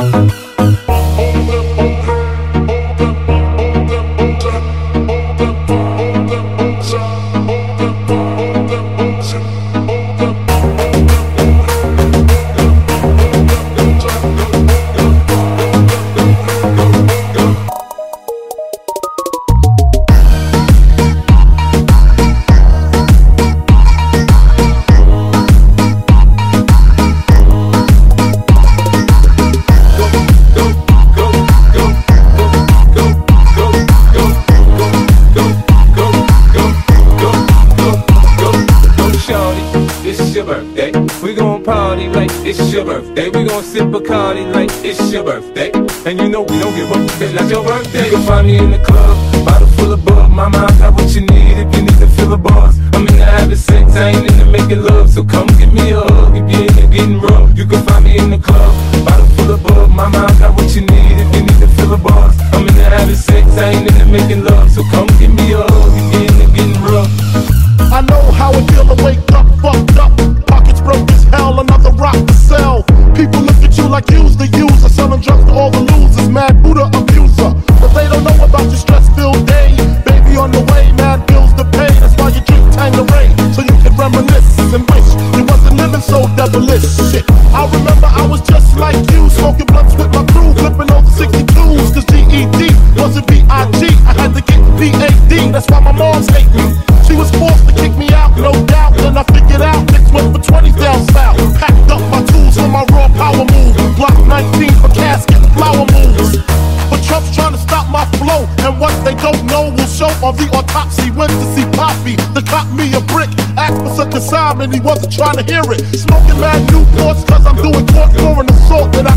It's your birthday, we gon' sip Bacardi like it's your birthday. And you know we don't give up, it's not your birthday. You can find me in the club, bottle full of bug. Mama, I got what you need if you need to fill the bars. I'm into having sex, I ain't into making love. So come give me a hug if you're into getting rough. You can find me in the club, bottle full of bug. Mama, I got what you need if you need to fill the bars. I'm into having sex, I ain't into making love. So come give me a hug if you're into getting rough. I know how it feel to wake up, fucked up, pockets broke as hell, another rock to sell. People look at you like you's the user, selling drugs to all the losers, mad Buddha abuser. But they don't know about your stress-filled day. Baby on the way, mad bills to pay. That's why you drink Tanqueray, so you can reminisce and wish you wasn't living so devilish. Shit, I remember I was just like you, smoking blunts with my crew, flipping over 62s, cause GED wasn't BIG. I had to get PAD, that's why my mom's hate me. She was forced to kick me out, no doubt. Then I figured out, niggas went for 20s down south. Packed up my tools for my raw power move. Block 19 for casket and flower moves. But Trump's trying to stop my flow, and what they don't know will show on the autopsy. Went to see Poppy to cop me a brick. Asked for such a consignment, he wasn't trying to hear it. Smoking mad Newports cause I'm doing court for an assault that I